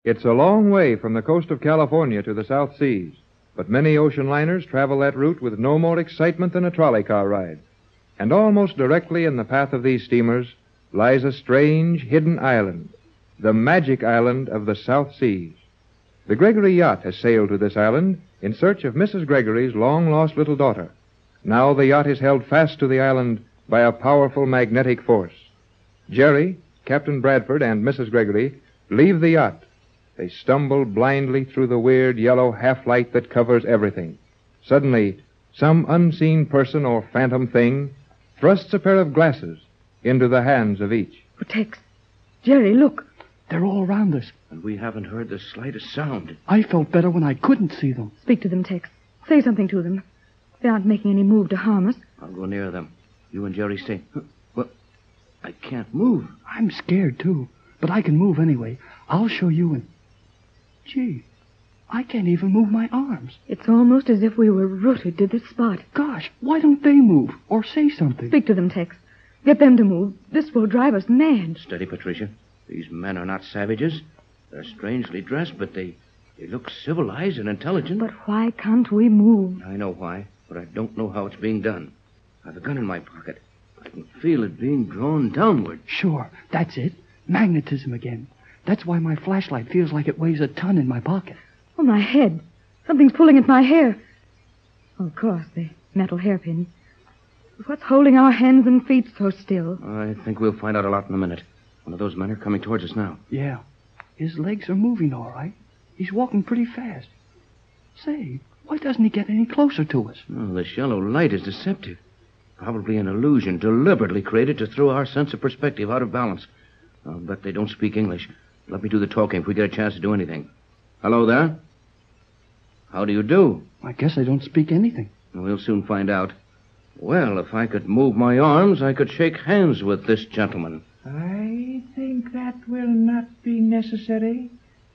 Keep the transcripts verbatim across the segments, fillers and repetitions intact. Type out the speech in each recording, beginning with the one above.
It's a long way from the coast of California to the South Seas, but many ocean liners travel that route with no more excitement than a trolley car ride. And almost directly in the path of these steamers lies a strange, hidden island, the magic island of the South Seas. The Gregory yacht has sailed to this island in search of Missus Gregory's long-lost little daughter. Now the yacht is held fast to the island by a powerful magnetic force. Jerry, Captain Bradford, and Missus Gregory leave the yacht. They stumble blindly through the weird yellow half-light that covers everything. Suddenly, some unseen person or phantom thing thrusts a pair of glasses into the hands of each. Oh, Tex. Jerry, look. They're all around us. And we haven't heard the slightest sound. I felt better when I couldn't see them. Speak to them, Tex. Say something to them. They aren't making any move to harm us. I'll go near them. You and Jerry stay. Well, I can't move. I'm scared, too. But I can move anyway. I'll show you and... Gee, I can't even move my arms. It's almost as if we were rooted to this spot. Gosh, why don't they move or say something? Speak to them, Tex. Get them to move. This will drive us mad. Steady, Patricia. These men are not savages. They're strangely dressed, but they, they look civilized and intelligent. But why can't we move? I know why, but I don't know how it's being done. I've a gun in my pocket. I can feel it being drawn downward. Sure, that's it. Magnetism again. That's why my flashlight feels like it weighs a ton in my pocket. Oh, my head. Something's pulling at my hair. Oh, of course, the metal hairpin. What's holding our hands and feet so still? I think we'll find out a lot in a minute. One of those men are coming towards us now. Yeah. His legs are moving all right. He's walking pretty fast. Say, why doesn't he get any closer to us? Oh, this yellow light is deceptive. Probably an illusion deliberately created to throw our sense of perspective out of balance. I'll bet they don't speak English. Let me do the talking if we get a chance to do anything. Hello there. How do you do? I guess I don't speak anything. We'll soon find out. Well, if I could move my arms, I could shake hands with this gentleman. I think that will not be necessary.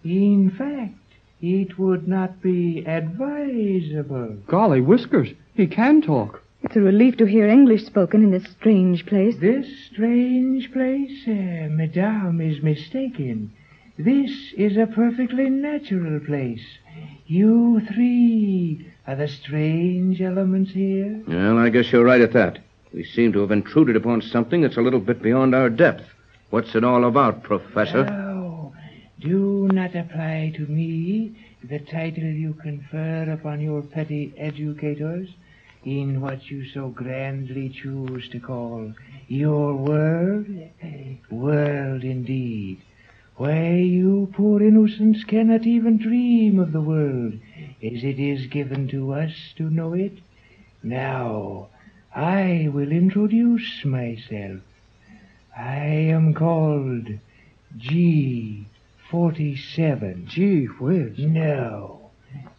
In fact, it would not be advisable. Golly whiskers, he can talk. It's a relief to hear English spoken in this strange place. This strange place, uh, Madame is mistaken. This is a perfectly natural place. You three are the strange elements here. Well, I guess you're right at that. We seem to have intruded upon something that's a little bit beyond our depth. What's it all about, Professor? Oh, do not apply to me the title you confer upon your petty educators in what you so grandly choose to call your world. World, indeed. Why, you poor innocents cannot even dream of the world as it is given to us to know it. Now, I will introduce myself. I am called G forty-seven. Gee whiz. No,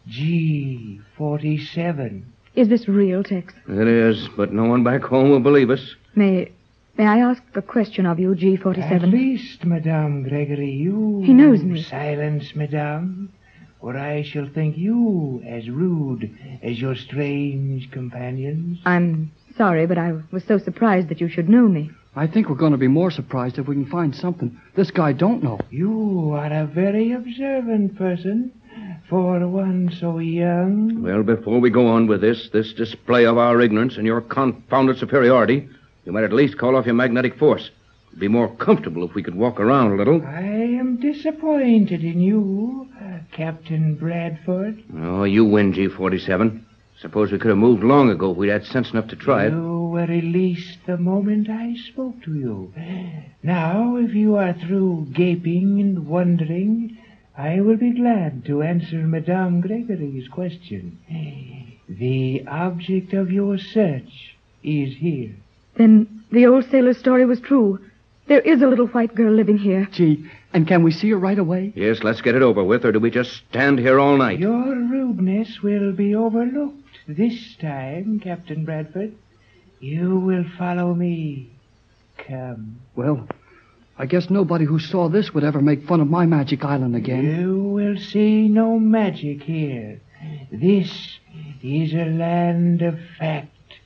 G forty-seven. Is this real, Tex? It is, but no one back home will believe us. May may I ask a question of you, G forty-seven? At least, Madame Gregory, you... He knows me. Silence, Madame, or I shall think you as rude as your strange companions. I'm sorry, but I was so surprised that you should know me. I think we're going to be more surprised if we can find something this guy don't know. You are a very observant person for one so young. Well, before we go on with this, this display of our ignorance and your confounded superiority, you might at least call off your magnetic force. It'd be more comfortable if we could walk around a little. I am disappointed in you, uh, Captain Bradford. Oh, you win, G forty-seven. Suppose we could have moved long ago if we'd had sense enough to try it. You were released the moment I spoke to you. Now, if you are through gaping and wondering, I will be glad to answer Madame Gregory's question. The object of your search is here. Then the old sailor's story was true. There is a little white girl living here. Gee, and can we see her right away? Yes, let's get it over with, or do we just stand here all night? Your rudeness will be overlooked this time, Captain Bradford. You will follow me. Come. Well, I guess nobody who saw this would ever make fun of my magic island again. You will see no magic here. This is a land of fact.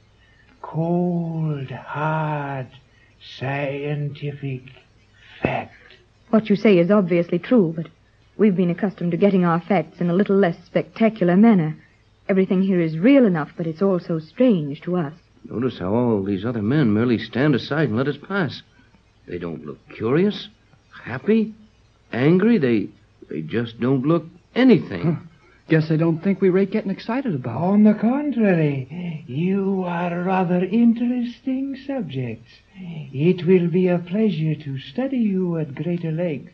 Cold, hard, scientific fact. What you say is obviously true, but We've been accustomed to getting our facts in a little less spectacular manner. Everything here is real enough, but it's all so strange to us. Notice how all these other men merely stand aside and let us pass. They don't look curious, happy, angry. They they just don't look anything. Huh. Guess they don't think we rate getting excited about. On the contrary, you are rather interesting subjects. It will be a pleasure to study you at greater length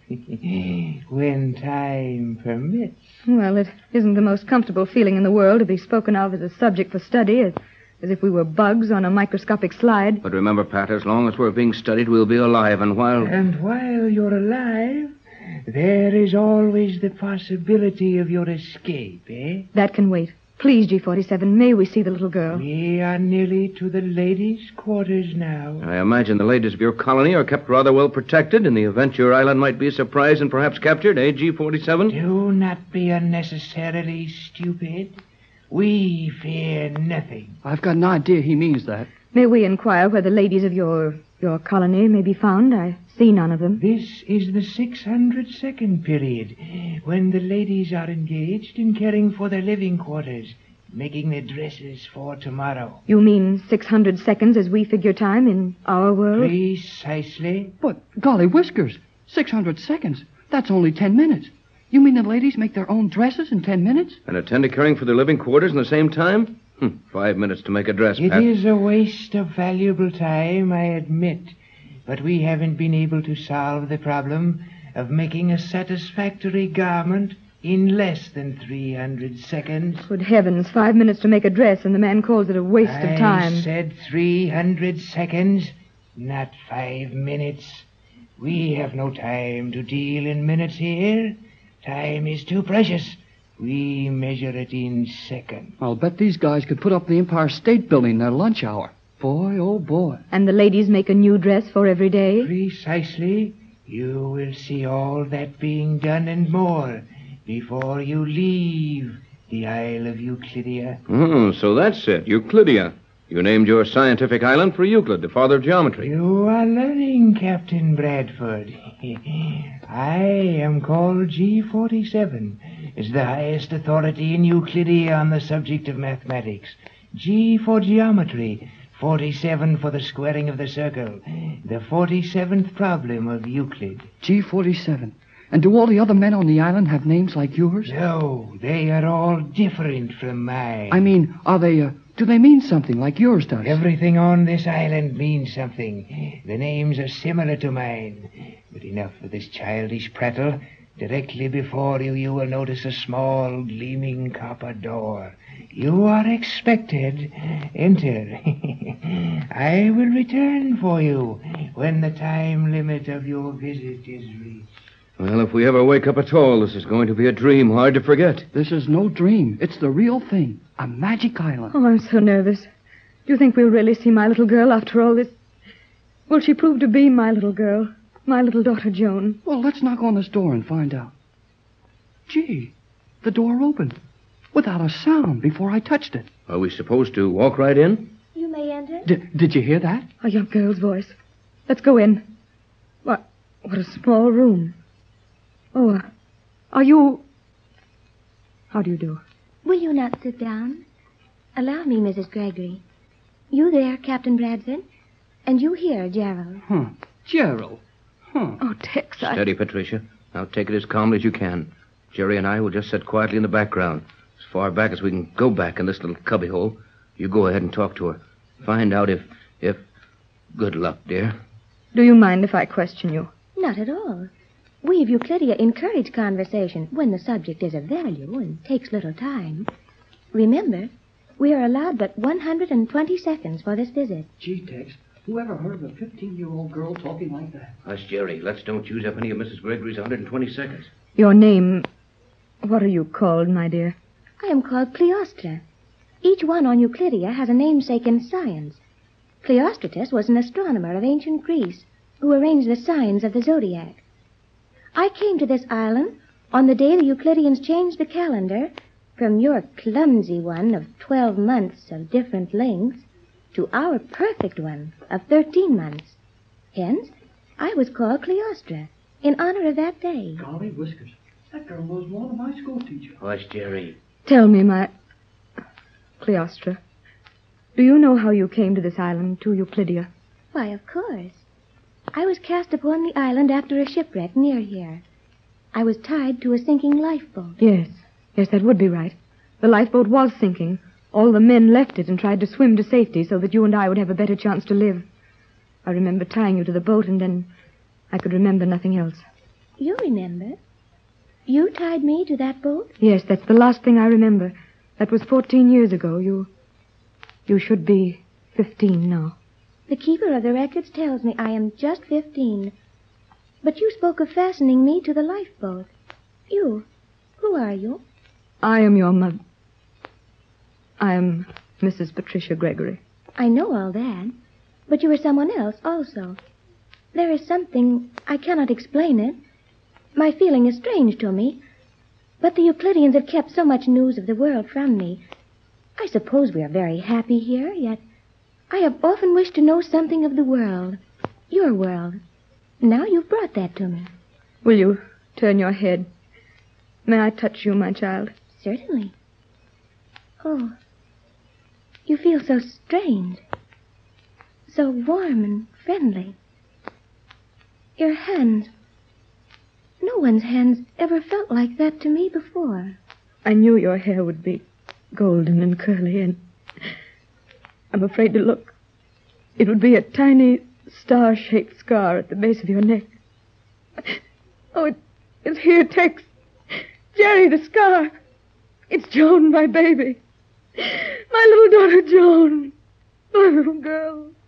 when time permits. Well, it isn't the most comfortable feeling in the world to be spoken of as a subject for study, as, as if we were bugs on a microscopic slide. But remember, Pat, as long as we're being studied, we'll be alive, and while... And while you're alive, there is always the possibility of your escape, eh? That can wait. Please, G forty-seven, may we see the little girl? We are nearly to the ladies' quarters now. I imagine the ladies of your colony are kept rather well protected in the event your island might be surprised and perhaps captured, eh, G forty-seven? Do not be unnecessarily stupid. We fear nothing. I've got an idea he means that. May we inquire where the ladies of your your colony may be found? I see none of them. This is the six hundred second period, when the ladies are engaged in caring for their living quarters, making their dresses for tomorrow. You mean six hundred seconds as we figure time in our world? Precisely. But, golly whiskers, six hundred seconds. That's only ten minutes. You mean the ladies make their own dresses in ten minutes? And attend to caring for their living quarters in the same time? Hm, five minutes to make a dress, It Pat. is a waste of valuable time, I admit. But we haven't been able to solve the problem of making a satisfactory garment in less than three hundred seconds. Good heavens, five minutes to make a dress, and the man calls it a waste I of time. said three hundred seconds, not five minutes. We have no time to deal in minutes here. Time is too precious. We measure it in seconds. I'll bet these guys could put up the Empire State Building in their lunch hour. Boy, oh boy. And the ladies make a new dress for every day? Precisely. You will see all that being done and more before you leave the Isle of Euclidia. Oh, so that's it, Euclidia. You named your scientific island for Euclid, the father of geometry. You are learning, Captain Bradford. I am called G forty-seven, as the highest authority in Euclidia on the subject of mathematics. G for geometry, forty-seven for the squaring of the circle, the forty-seventh problem of Euclid. G forty-seven. And do all the other men on the island have names like yours? No, they are all different from mine. I mean, are they, uh, do they mean something like yours does? Everything on this island means something. The names are similar to mine. But enough of this childish prattle. Directly before you, you will notice a small, gleaming copper door. You are expected. Enter. I will return for you when the time limit of your visit is reached. Well, if we ever wake up at all, this is going to be a dream hard to forget. This is no dream. It's the real thing. A magic island. Oh, I'm so nervous. Do you think we'll really see my little girl after all this? Will she prove to be my little girl? My little daughter, Joan? Well, let's knock on this door and find out. Gee, the door opened. Without a sound before I touched it. Are we supposed to walk right in? You may enter. D- did you hear that? A young girl's voice. Let's go in. What, what a small room. Oh, uh, are you... How do you do? Will you not sit down? Allow me, Missus Gregory. You there, Captain Bradford? And you here, Gerald. Huh. Gerald. Huh. Oh, Tex, I... Steady, Patricia. Now take it as calmly as you can. Jerry and I will just sit quietly in the background. As far back as we can go back in this little cubbyhole. You go ahead and talk to her. Find out if... if... Good luck, dear. Do you mind if I question you? Not at all. We of Euclidia encourage conversation when the subject is of value and takes little time. Remember, we are allowed but one hundred twenty seconds for this visit. Gee, Tex, whoever heard of a fifteen-year-old girl talking like that? Hush, Jerry. Let's don't use up any of Missus Gregory's one hundred twenty seconds. Your name... What are you called, my dear? I am called Cleostra. Each one on Euclidia has a namesake in science. Cleostratus was an astronomer of ancient Greece who arranged the signs of the zodiac. I came to this island on the day the Euclideans changed the calendar from your clumsy one of twelve months of different lengths to our perfect one of thirteen months. Hence, I was called Cleostra in honor of that day. Golly whiskers. That girl knows more than my school teacher. Hush, Jerry. Tell me, my... Cleostra, do you know how you came to this island, to Euclidia? Why, of course. I was cast upon the island after a shipwreck near here. I was tied to a sinking lifeboat. Yes, yes, that would be right. The lifeboat was sinking. All the men left it and tried to swim to safety so that you and I would have a better chance to live. I remember tying you to the boat, and then I could remember nothing else. You remember? You tied me to that boat? Yes, that's the last thing I remember. That was fourteen years ago. You... You should be fifteen now. The keeper of the records tells me I am just fifteen. But you spoke of fastening me to the lifeboat. You? Who are you? I am your mother. I am Missus Patricia Gregory. I know all that. But you are someone else also. There is something... I cannot explain it. My feeling is strange to me. But the Euclideans have kept so much news of the world from me. I suppose we are very happy here, yet I have often wished to know something of the world. Your world. Now you've brought that to me. Will you turn your head? May I touch you, my child? Certainly. Oh, you feel so strange. So warm and friendly. Your hands... No one's hands ever felt like that to me before. I knew your hair would be golden and curly, and I'm afraid to look. It would be a tiny star-shaped scar at the base of your neck. Oh, it, it's here, Tex. Jerry, the scar. It's Joan, my baby. My little daughter, Joan. My little girl.